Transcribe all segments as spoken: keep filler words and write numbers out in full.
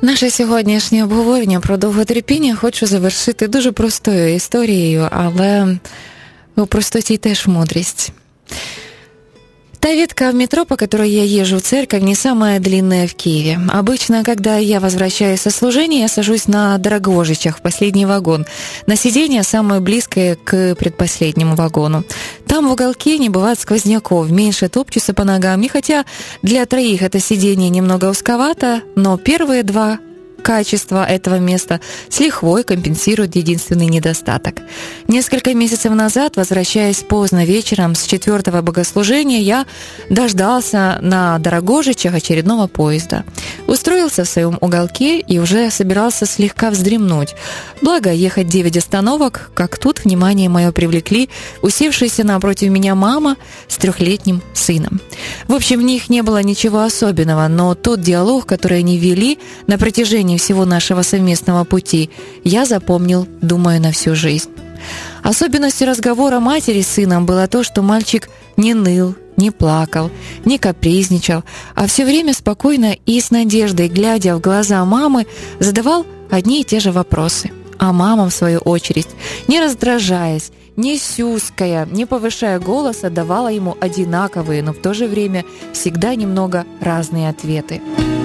Наше сьогоднішнє обговорення про довготерпіння хочу завершити дуже простою історією, але у простоті теж мудрість. Та ветка в метро, по которой я езжу в церковь, не самая длинная в Киеве. Обычно, когда я возвращаюсь со служения, я сажусь на Дорогожичах в последний вагон. На сиденье самое близкое к предпоследнему вагону. Там в уголке не бывает сквозняков, меньше топчутся по ногам. И хотя для троих это сиденье немного узковато, но первые два качества этого места с лихвой компенсируют единственный недостаток. Несколько месяцев назад, возвращаясь поздно вечером с четвертого богослужения, я дождался на Дорогожичах очередного поезда. Устроился в своем уголке и уже собирался слегка вздремнуть. Благо, ехать девять остановок, как тут внимание мое привлекли усевшаяся напротив меня мама с трехлетним сыном. В общем, в них не было ничего особенного, но тот диалог, который они вели на протяжении всего нашего совместного пути, я запомнил, думаю, на всю жизнь. Особенностью разговора матери с сыном было то, что мальчик не ныл, не плакал, не капризничал, а все время спокойно и с надеждой, глядя в глаза мамы, задавал одни и те же вопросы. А мама, в свою очередь, не раздражаясь, не сюская, не повышая голоса, давала ему одинаковые, но в то же время всегда немного разные ответы.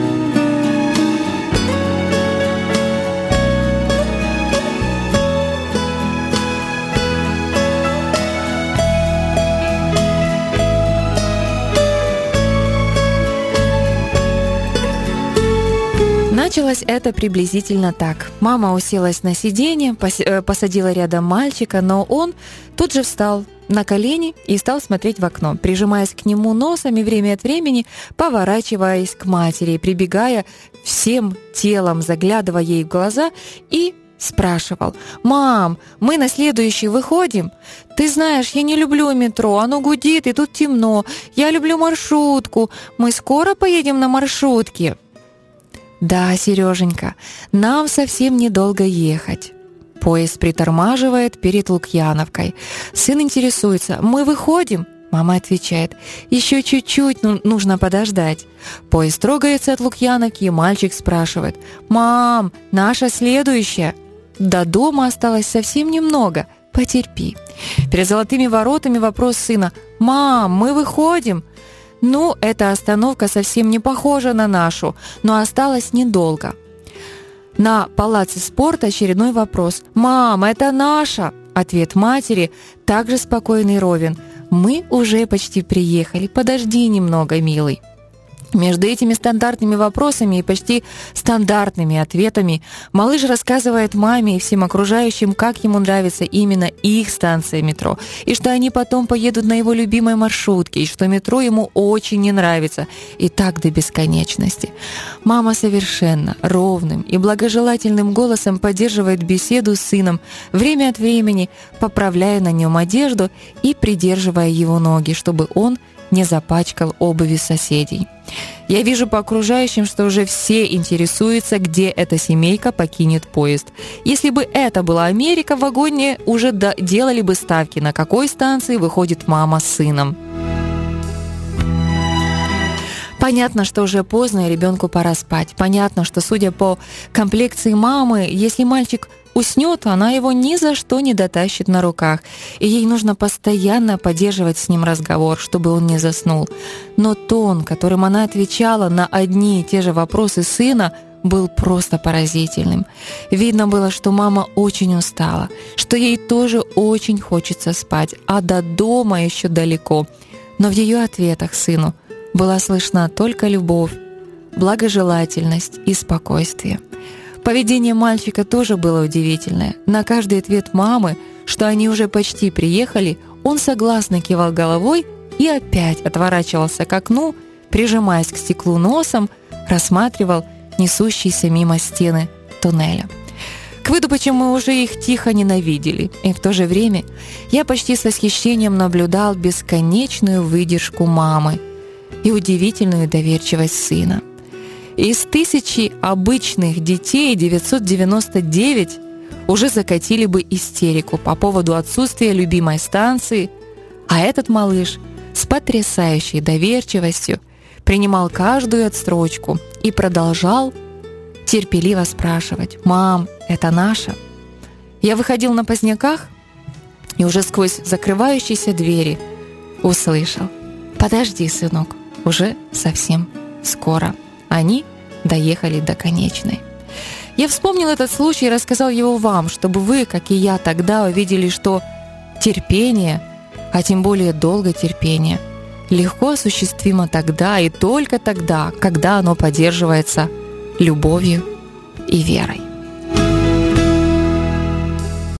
Началось это приблизительно так. Мама уселась на сиденье, посадила рядом мальчика, но он тут же встал на колени и стал смотреть в окно, прижимаясь к нему носом и время от времени поворачиваясь к матери, прибегая всем телом, заглядывая ей в глаза и спрашивал: «Мам, мы на следующий выходим? Ты знаешь, я не люблю метро, оно гудит и тут темно. Я люблю маршрутку. Мы скоро поедем на маршрутке?» «Да, Сереженька, нам совсем недолго ехать». Поезд притормаживает перед Лукьяновкой. Сын интересуется: «Мы выходим?» Мама отвечает: «Еще чуть-чуть, ну, нужно подождать». Поезд трогается от Лукьяновки, и мальчик спрашивает: «Мам, наша следующая?» «До дома осталось совсем немного, потерпи». Перед золотыми воротами вопрос сына: «Мам, мы выходим?» Ну, эта остановка совсем не похожа на нашу, но осталось недолго. На палаце спорта очередной вопрос: «Мам, это наша?» Ответ матери также спокойный и ровен: «Мы уже почти приехали, подожди немного, милый». Между этими стандартными вопросами и почти стандартными ответами малыш рассказывает маме и всем окружающим, как ему нравится именно их станция метро, и что они потом поедут на его любимой маршрутке, и что метро ему очень не нравится, и так до бесконечности. Мама совершенно ровным и благожелательным голосом поддерживает беседу с сыном, время от времени поправляя на нем одежду и придерживая его ноги, чтобы он не запачкал обуви соседей. Я вижу по окружающим, что уже все интересуются, где эта семейка покинет поезд. Если бы это была Америка, в вагоне уже делали бы ставки, на какой станции выходит мама с сыном. Понятно, что уже поздно, и ребенку пора спать. Понятно, что, судя по комплекции мамы, если мальчик уснет, она его ни за что не дотащит на руках, и ей нужно постоянно поддерживать с ним разговор, чтобы он не заснул. Но тон, которым она отвечала на одни и те же вопросы сына, был просто поразительным. Видно было, что мама очень устала, что ей тоже очень хочется спать, а до дома еще далеко. Но в ее ответах сыну была слышна только любовь, благожелательность и спокойствие. Поведение мальчика тоже было удивительное. На каждый ответ мамы, что они уже почти приехали, он согласно кивал головой и опять отворачивался к окну, прижимаясь к стеклу носом, рассматривал несущиеся мимо стены туннеля. К выдупачам мы уже их тихо ненавидели, и в то же время я почти с восхищением наблюдал бесконечную выдержку мамы и удивительную доверчивость сына. Из тысячи обычных детей девятьсот девяносто девять уже закатили бы истерику по поводу отсутствия любимой станции, а этот малыш с потрясающей доверчивостью принимал каждую отстрочку и продолжал терпеливо спрашивать: «Мам, это наше?» Я выходил на поздняках и уже сквозь закрывающиеся двери услышал: «Подожди, сынок, уже совсем скоро». Они доехали до конечной. Я вспомнил этот случай и рассказал его вам, чтобы вы, как и я тогда, увидели, что терпение, а тем более долготерпение, легко осуществимо тогда и только тогда, когда оно поддерживается любовью и верой.